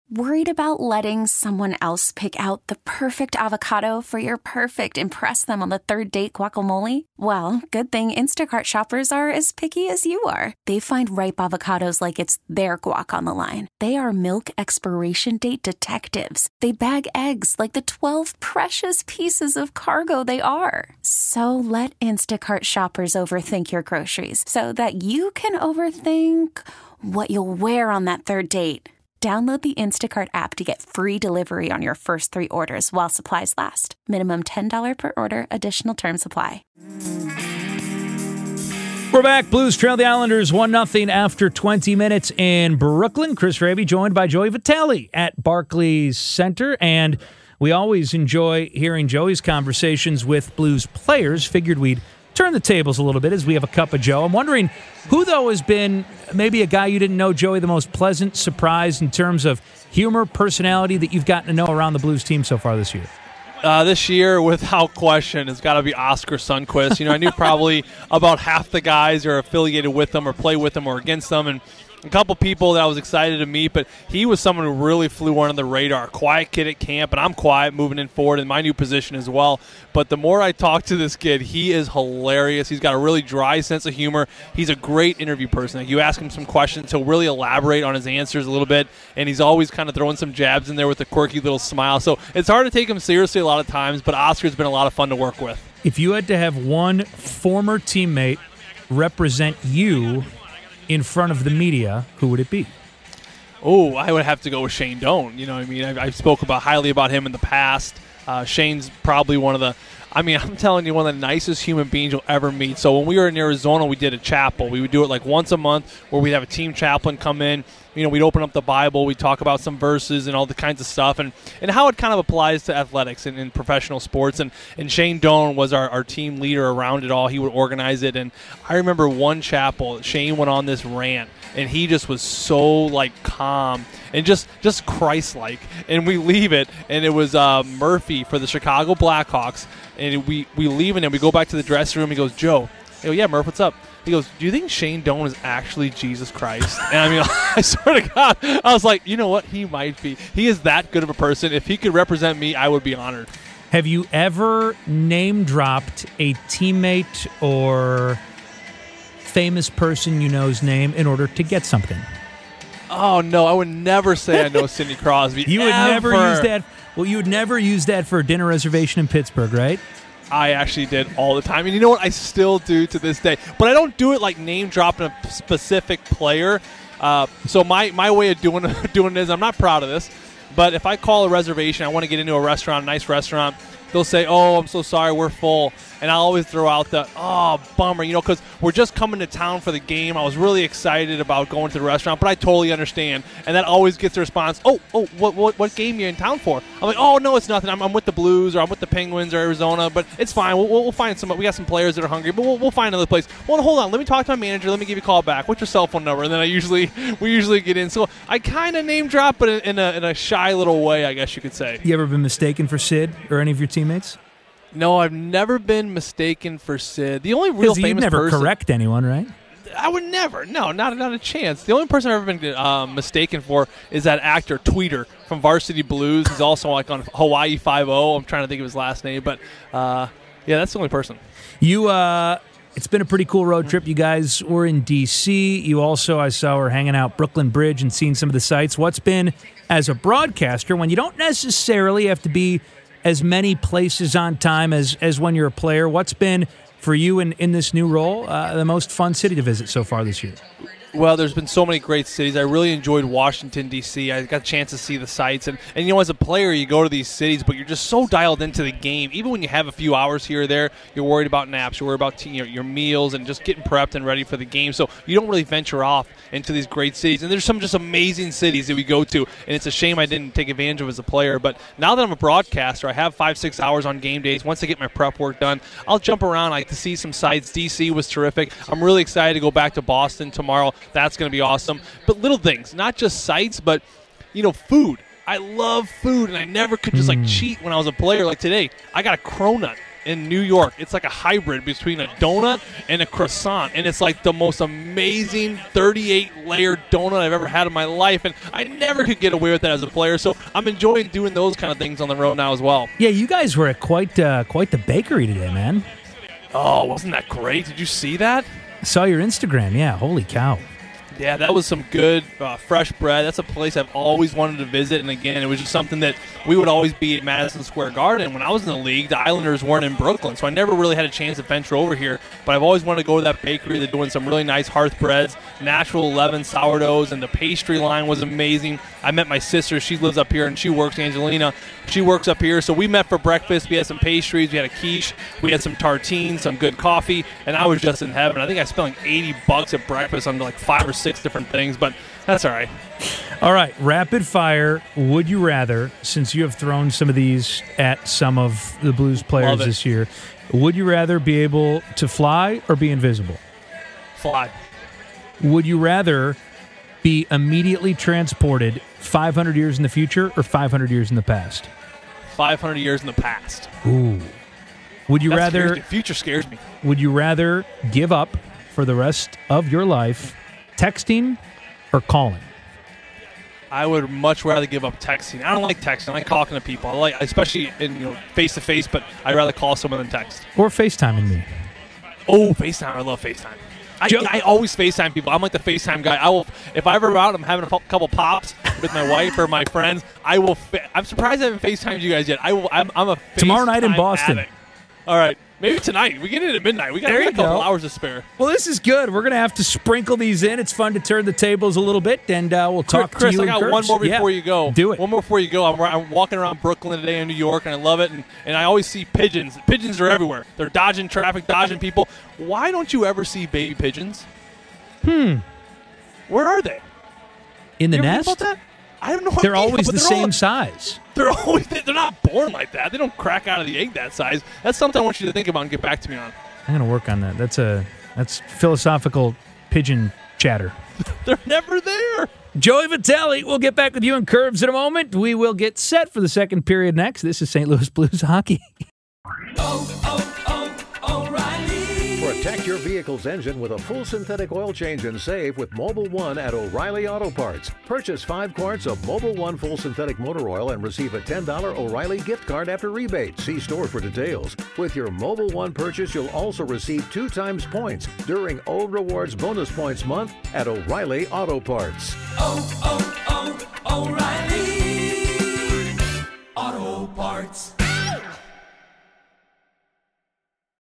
Worried about letting someone else pick out the perfect avocado for your perfect impress them on the third date guacamole? Well, good thing Instacart shoppers are as picky as you are. They find ripe avocados like it's their guac on the line. They are milk expiration date detectives. They bag eggs like the 12 precious pieces of cargo they are. So let Instacart shoppers overthink your groceries so that you can overthink what you'll wear on that third date. Download the Instacart app to get free delivery on your first 3 orders while supplies last. Minimum $10 per order. Additional terms apply. We're back. Blues trail the Islanders 1-0 after 20 minutes in Brooklyn. Chris Raby joined by Joey Vitale at Barclays Center. And we always enjoy hearing Joey's conversations with Blues players. Figured we'd turn the tables a little bit as we have a cup of Joe. I'm wondering who, though, has been maybe a guy you didn't know, Joey, the most pleasant surprise in terms of humor, personality that you've gotten to know around the Blues team so far this year? This year, without question, it's got to be Oscar Sundqvist. I knew probably about half the guys are affiliated with them or play with them or against them, and a couple people that I was excited to meet, but he was someone who really flew under the radar. Quiet kid at camp, and I'm quiet moving in forward in my new position as well. But the more I talk to this kid, he is hilarious. He's got a really dry sense of humor. He's a great interview person. You ask him some questions, he'll really elaborate on his answers a little bit, and he's always kind of throwing some jabs in there with a quirky little smile. So it's hard to take him seriously a lot of times, but Oscar's been a lot of fun to work with. If you had to have one former teammate represent you in front of the media, who would it be? Oh, I would have to go with Shane Doan. You know what I mean? I've spoke highly about him in the past. Shane's probably one of the, I'm telling you, one of the nicest human beings you'll ever meet. So when we were in Arizona, we did a chapel. We would do it like once a month where we'd have a team chaplain come in. We'd open up the Bible, we'd talk about some verses and all the kinds of stuff and how it kind of applies to athletics and in professional sports. And Shane Doan was our team leader around it all. He would organize it. And I remember one chapel, Shane went on this rant, and he just was so, calm and just Christ-like. And we leave it, and it was Murphy for the Chicago Blackhawks. And we leave it, and we go back to the dressing room. He goes, Joe, I go, yeah, Murph, what's up? He goes, do you think Shane Doan is actually Jesus Christ? And I swear to God, I was like, you know what? He might be. He is that good of a person. If he could represent me, I would be honored. Have you ever name-dropped a teammate or famous person you know's name in order to get something? Oh, no, I would never say I know Sidney Crosby. You would never use that. Well, you would never use that for a dinner reservation in Pittsburgh, right? I actually did all the time. And you know what? I still do to this day. But I don't do it like name-dropping a specific player. So my way of doing this, I'm not proud of this, but if I call a reservation, I want to get into a restaurant, a nice restaurant, they'll say, oh, I'm so sorry, we're full. And I'll always throw out the, oh, bummer, because we're just coming to town for the game. I was really excited about going to the restaurant, but I totally understand. And that always gets the response, oh, what game are you in town for? I'm like, oh, no, it's nothing. I'm with the Blues, or I'm with the Penguins, or Arizona, but it's fine. We'll find some. We got some players that are hungry, but we'll find another place. Well, hold on. Let me talk to my manager. Let me give you a call back. What's your cell phone number? And then we usually get in. So I kind of name drop, but in a shy little way, I guess you could say. You ever been mistaken for Sid or any of your teammates? No, I've never been mistaken for Sid. The only real famous person... You'd never correct anyone, right? I would never. No, not a chance. The only person I've ever been mistaken for is that actor, Tweeter, from Varsity Blues. He's also on Hawaii Five-0. I'm trying to think of his last name. But, yeah, that's the only person. It's been a pretty cool road trip. You guys were in D.C. You also, I saw, were hanging out Brooklyn Bridge and seeing some of the sights. What's been, as a broadcaster, when you don't necessarily have to be as many places on time as when you're a player, what's been, for you in this new role, the most fun city to visit so far this year? Well, there's been so many great cities. I really enjoyed Washington, D.C. I got a chance to see the sights. And as a player, you go to these cities, but you're just so dialed into the game. Even when you have a few hours here or there, you're worried about naps. You're worried about your meals and just getting prepped and ready for the game. So you don't really venture off into these great cities. And there's some just amazing cities that we go to. And it's a shame I didn't take advantage of as a player. But now that I'm a broadcaster, I have 5-6 hours on game days. Once I get my prep work done, I'll jump around. I like to see some sights. D.C. was terrific. I'm really excited to go back to Boston tomorrow. That's going to be awesome. But little things, not just sights, but, food. I love food, and I never could just, cheat when I was a player. Like today, I got a cronut in New York. It's like a hybrid between a donut and a croissant, and it's like the most amazing 38-layer donut I've ever had in my life, and I never could get away with that as a player, so I'm enjoying doing those kind of things on the road now as well. Yeah, you guys were at quite the bakery today, man. Oh, wasn't that great? Did you see that? I saw your Instagram. Yeah, holy cow. Yeah, that was some good fresh bread. That's a place I've always wanted to visit. And again, it was just something that we would always be at Madison Square Garden. When I was in the league, the Islanders weren't in Brooklyn, so I never really had a chance to venture over here. But I've always wanted to go to that bakery. They're doing some really nice hearth breads, natural leaven sourdoughs, and the pastry line was amazing. I met my sister. She lives up here, and she works, Angelina. She works up here. So we met for breakfast. We had some pastries. We had a quiche. We had some tartines, some good coffee, and I was just in heaven. I think I spent like $80 at breakfast on like 5 or 6 different things, but that's all right. All right, rapid fire. Would you rather, since you have thrown some of these at some of the Blues players this year, would you rather be able to fly or be invisible? Fly. Would you rather be immediately transported 500 years in the future or 500 years in the past? 500 years in the past. Ooh. Would you rather... The future scares me. Would you rather give up for the rest of your life texting or calling? I would much rather give up texting. I don't like texting. I like talking to people. I like, especially in face to face. But I'd rather call someone than text. Or FaceTiming me. Oh, FaceTime! I love FaceTime. I always FaceTime people. I'm like the FaceTime guy. I will, if I ever out, I'm having a couple pops with my wife or my friends. I will. I'm surprised I haven't FaceTimed you guys yet. I'm a FaceTime tomorrow night in Boston. Addict. All right. Maybe tonight. We get in at midnight. We got a couple hours to spare. Well, this is good. We're going to have to sprinkle these in. It's fun to turn the tables a little bit, and we'll talk Chris, to you. I got one more before you go. Do it. One more before you go. I'm walking around Brooklyn today in New York, and I love it. And I always see pigeons. Pigeons are everywhere. They're dodging traffic, dodging people. Why don't you ever see baby pigeons? Where are they? In the you ever nest? think about that? I have no idea. They're always the same size. They're not born like that. They don't crack out of the egg that size. That's something I want you to think about and get back to me on. I'm going to work on that. That's philosophical pigeon chatter. They're never there. Joey Vitale, we'll get back with you in Curves in a moment. We will get set for the second period next. This is St. Louis Blues hockey. O'Reilly. Protect your vehicle's engine with a full synthetic oil change and save with Mobil 1 at O'Reilly Auto Parts. Purchase 5 quarts of Mobil 1 full synthetic motor oil and receive a $10 O'Reilly gift card after rebate. See store for details. With your Mobil 1 purchase, you'll also receive 2 times points during O Rewards Bonus Points Month at O'Reilly Auto Parts. O'Reilly.